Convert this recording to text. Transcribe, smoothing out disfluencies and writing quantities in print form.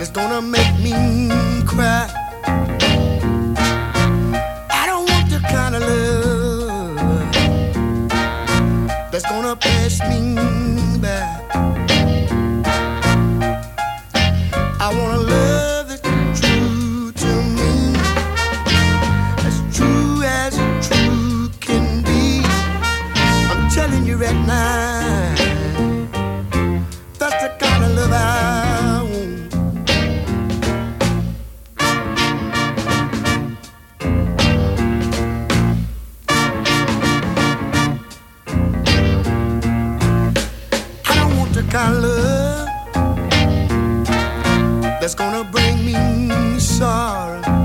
that's gonna make me cry. I don't want the kind of love that's gonna pass me by. I want a love that's true to me, as true as true can be. I'm telling you right now, that's the kind of love I want. I don't want the kind of love that's gonna bring me sorrow.